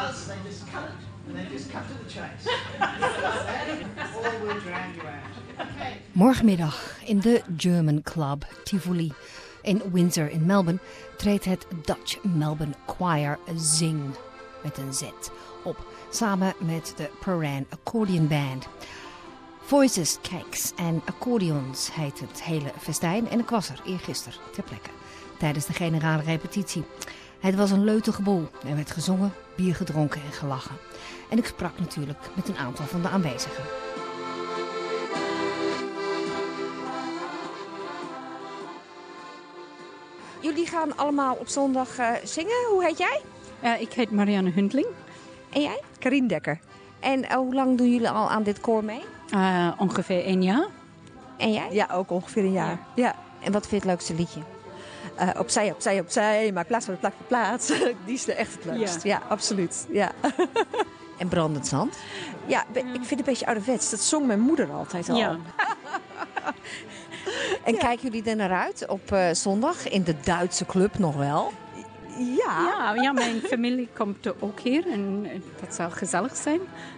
does, they just cut it. And they just cut to the chase. Or we'll drown you out. Okay. Morgenmiddag in de German Club Tivoli in Windsor in Melbourne treedt het Dutch Melbourne Choir Zing met een Z op, samen met de Prahran Accordion Band. Voices, Cakes en Accordions heet het hele festijn en ik was er eergisteren ter plekke tijdens de generale repetitie. Het was een leutige boel. Er werd gezongen, bier gedronken en gelachen. En ik sprak natuurlijk met een aantal van de aanwezigen. Jullie gaan allemaal op zondag zingen. Hoe heet jij? Ik heet Marianne Huntling. En jij? Karien Dekker. En hoe lang doen jullie al aan dit koor mee? Ongeveer 1 jaar. En jij? Ja, ook ongeveer een jaar. Ja. En wat vind je het leukste liedje? Opzij, opzij, opzij. Maak plaats voor de plak voor plaats. Die is echt het leukst. Ja, absoluut. Ja. En Brandend Zand? Ja, ik vind het een beetje ouderwets. Dat zong mijn moeder altijd al. Ja. En kijken jullie er naar uit op zondag in de Duitse club nog wel? Ja, mijn familie komt ook hier en dat zal gezellig zijn.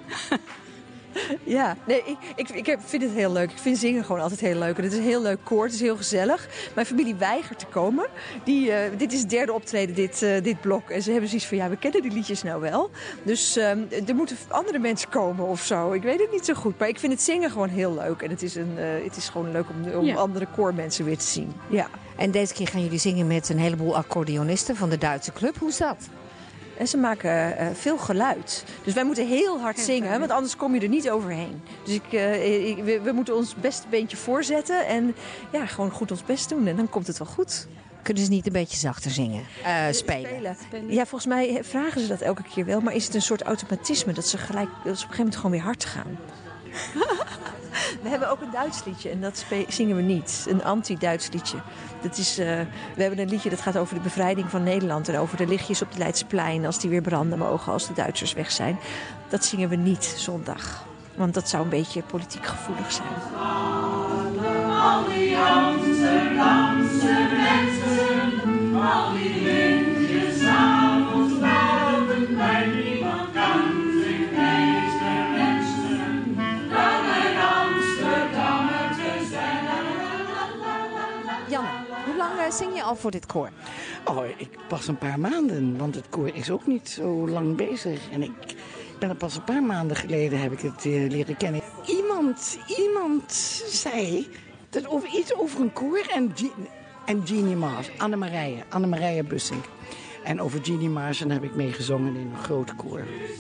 Ja, nee, ik vind het heel leuk. Ik vind zingen gewoon altijd heel leuk. En het is een heel leuk koor, het is heel gezellig. Mijn familie weigert te komen. Dit is het derde optreden, dit blok. En ze hebben zoiets van, ja, we kennen die liedjes nou wel. Dus er moeten andere mensen komen of zo. Ik weet het niet zo goed. Maar ik vind het zingen gewoon heel leuk. En het is gewoon leuk om andere koormensen weer te zien. Ja. En deze keer gaan jullie zingen met een heleboel accordeonisten van de Duitse club. Hoe is dat? En ze maken veel geluid. Dus wij moeten heel hard zingen, want anders kom je er niet overheen. Dus we moeten ons beste beentje voorzetten en ja, gewoon goed ons best doen. En dan komt het wel goed. Kunnen ze niet een beetje zachter zingen? Spelen? Ja, volgens mij vragen ze dat elke keer wel. Maar is het een soort automatisme dat ze op een gegeven moment gewoon weer hard gaan? We hebben ook een Duits liedje en dat zingen we niet. Een anti-Duits liedje. We hebben een liedje dat gaat over de bevrijding van Nederland en over de lichtjes op het Leidseplein als die weer branden mogen als de Duitsers weg zijn. Dat zingen we niet zondag, want dat zou een beetje politiek gevoelig zijn. Al die Amsterdamse mensen, al die lintjes s'avonds buiten bij niemand kan zich meester wensen dan een Amsterdammer te zijn. Janne, hoe lang zing je al voor dit koor? Oh, ik pas een paar maanden, want het koor is ook niet zo lang bezig. En ik ben er pas een paar maanden geleden heb ik het leren kennen. Iemand zei dat iets over een koor en Jeannie Maas, Annemarije Bussink. En over Jeannie Maas heb ik meegezongen in een groot koor.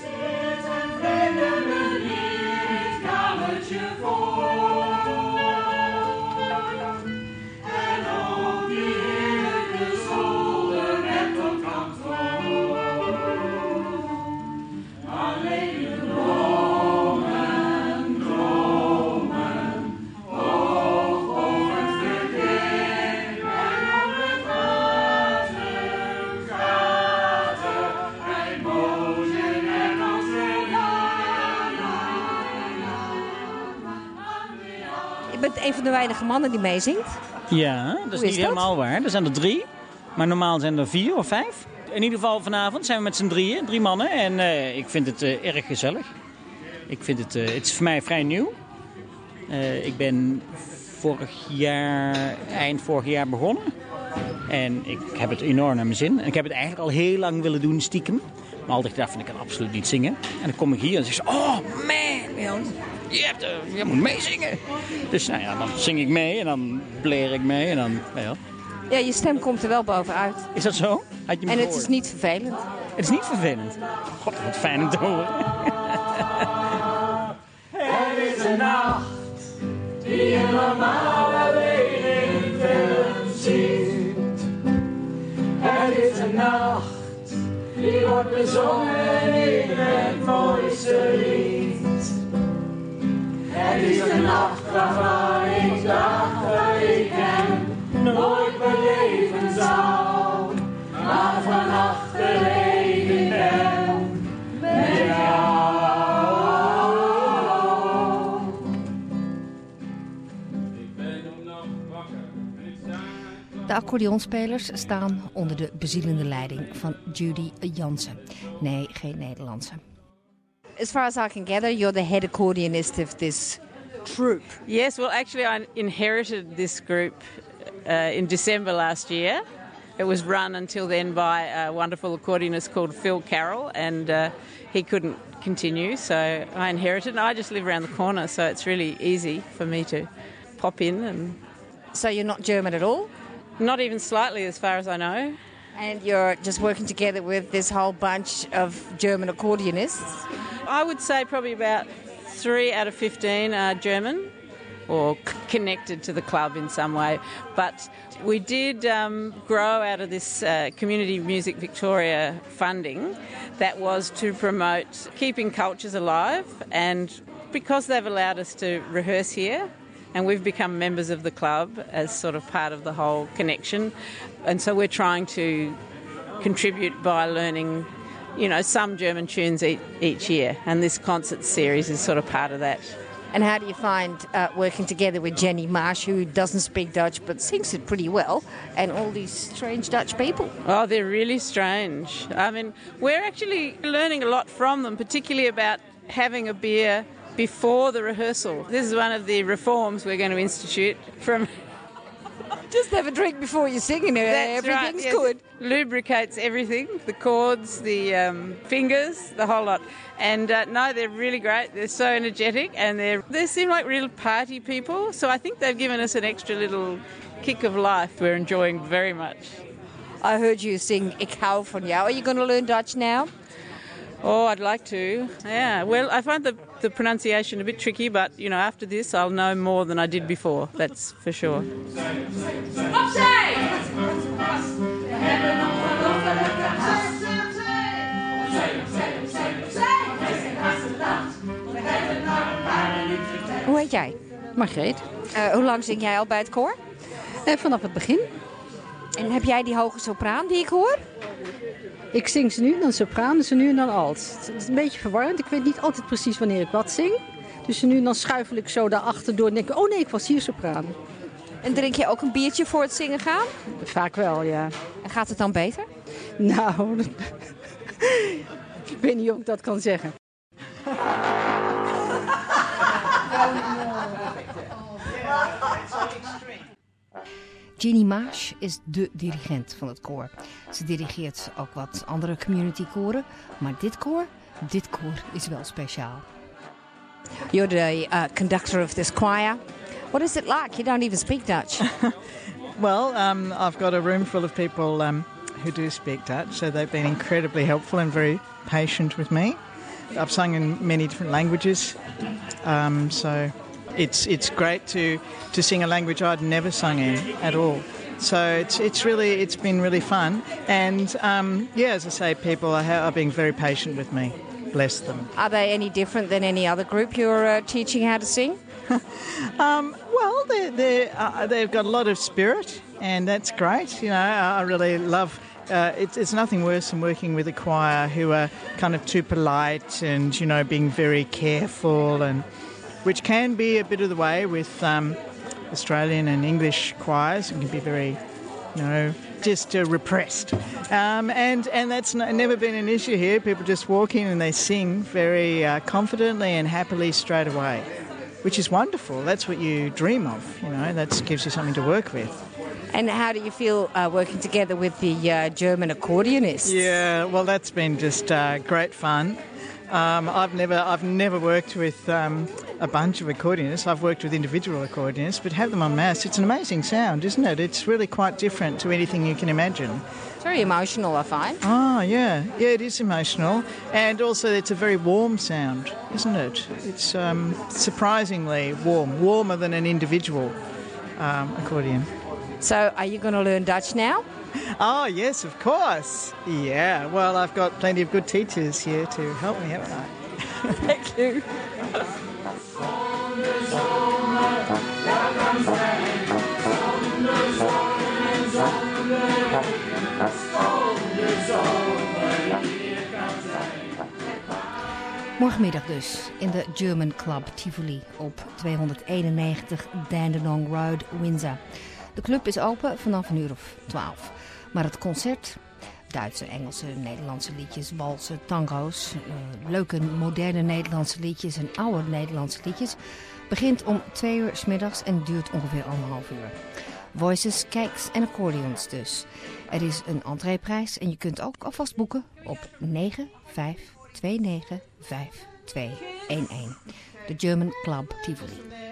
Je bent een van de weinige mannen die meezingt. Ja, dat is niet helemaal waar. Er zijn er 3, maar normaal zijn er 4 of 5. In ieder geval vanavond zijn we met z'n 3 mannen. En ik vind het erg gezellig. Ik vind het is voor mij vrij nieuw. Ik ben eind vorig jaar begonnen. En ik heb het enorm naar mijn zin. En ik heb het eigenlijk al heel lang willen doen, stiekem. Maar altijd gedacht van, ik kan absoluut niet zingen. En dan kom ik hier en zeg ze, oh man, Jan, je moet meezingen. Dus nou ja, dan zing ik mee en dan bleer ik mee en dan, Ja, je stem komt er wel bovenuit. Is dat zo? Had je me en gehoord? Het is niet vervelend. Het is niet vervelend? God, wat fijn om te horen. Het is een nacht die je normaal alleen in films ziet. Het is een nacht die wordt bezongen in het mooiste lied. Het is een nacht waarvan ik dacht dat ik hem nooit beleven zou. Maar vannacht beleef ik hem met jou. accordeonspelers staan onder de bezielende leiding van Judy Jansen. Nee, geen Nederlandse. As far as I can gather, you're the head accordionist of this troupe. Yes, well, actually, I inherited this group in December last year. It was run until then by a wonderful accordionist called Phil Carroll, and he couldn't continue, so I inherited, and I just live around the corner, so it's really easy for me to pop in. And So you're not German at all? not even slightly, as far as I know. And you're just working together with this whole bunch of German accordionists? I would say probably about 3 out of 15 are German or connected to the club in some way. But we did grow out of this Community Music Victoria funding that was to promote keeping cultures alive, and because they've allowed us to rehearse here, and we've become members of the club as sort of part of the whole connection. And so we're trying to contribute by learning, some German tunes each year. And this concert series is sort of part of that. And how do you find working together with Jenny Marsh, who doesn't speak Dutch but sings it pretty well, and all these strange Dutch people? Oh, they're really strange. I mean, we're actually learning a lot from them, particularly about having a beer before the rehearsal. This is one of the reforms we're going to institute from... Just have a drink before you're singing. Everything's right, yes. good. Lubricates everything, the chords, the fingers, the whole lot. And no, they're really great. They're so energetic, and they seem like real party people. So I think they've given us an extra little kick of life we're enjoying very much. I heard you sing Ik hou van jou. Are you going to learn Dutch now? Oh, I'd like to. Yeah, well, I find the pronunciation a bit tricky, but, after this I'll know more than I did before, that's for sure. Hoe heet jij? Margreet. Hoe lang zing jij al bij het koor? Vanaf het begin. En heb jij die hoge sopraan die ik hoor? Ik zing ze nu, dan sopraan, ze nu en dan alt. Het is een beetje verwarrend. Ik weet niet altijd precies wanneer ik wat zing. Dus nu en dan schuifel ik zo daarachter door en denk ik, oh nee, ik was hier sopraan. En drink je ook een biertje voor het zingen gaan? Vaak wel, ja. En gaat het dan beter? Nou, ik weet niet of ik dat kan zeggen. Jenny Marsh is de dirigent van het koor. Ze dirigeert ook wat andere communitykoren, maar dit koor is wel speciaal. You're the conductor of this choir. What is it like? You don't even speak Dutch. Well, I've got a room full of people who do speak Dutch, so they've been incredibly helpful and very patient with me. I've sung in many different languages, so it's great to sing a language I'd never sung in at all. So it's been really fun, and as I say, people are being very patient with me. Bless them. Are they any different than any other group you're teaching how to sing? Well, they've got a lot of spirit, and that's great. I really love. It's nothing worse than working with a choir who are kind of too polite and being very careful, and which can be a bit of the way with Australian and English choirs. It can be very, just repressed. And that's never been an issue here. People just walk in and they sing very confidently and happily straight away, which is wonderful. That's what you dream of, that gives you something to work with. And how do you feel working together with the German accordionists? Yeah, well, that's been just great fun. I've never worked with a bunch of accordionists. I've worked with individual accordionists, but have them en masse. It's an amazing sound, isn't it? It's really quite different to anything you can imagine. It's very emotional, I find. Oh, yeah. Yeah, it is emotional. And also it's a very warm sound, isn't it? It's surprisingly warm, warmer than an individual accordion. So are you going to learn Dutch now? Oh, yes, of course. Yeah, well, I've got plenty of good teachers here to help me, haven't I? Thank you. Morgenmiddag dus in de German Club Tivoli op 291 Dandenong Road, Windsor. De club is open vanaf 12:00. Maar het concert, Duitse, Engelse, Nederlandse liedjes, walsen, tango's, leuke moderne Nederlandse liedjes en oude Nederlandse liedjes, begint om 2:00 's middags en duurt ongeveer 1,5 uur. Voices, kijks en accordeons dus. Er is een entreeprijs en je kunt ook alvast boeken op 95295211. De German Club Tivoli.